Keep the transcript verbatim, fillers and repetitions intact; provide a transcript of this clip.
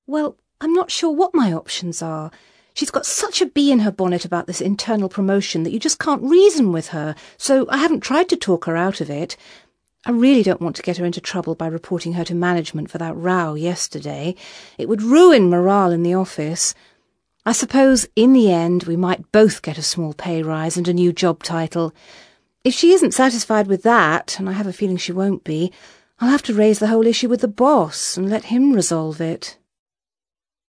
Well, I'm not sure what my options are. She's got such a bee in her bonnet about this internal promotion that you just can't reason with her, so I haven't tried to talk her out of it. I really don't want to get her into trouble by reporting her to management for that row yesterday. It would ruin morale in the office. I suppose, in the end, we might both get a small pay rise and a new job title. If she isn't satisfied with that, and I have a feeling she won't be, I'll have to raise the whole issue with the boss and let him resolve it.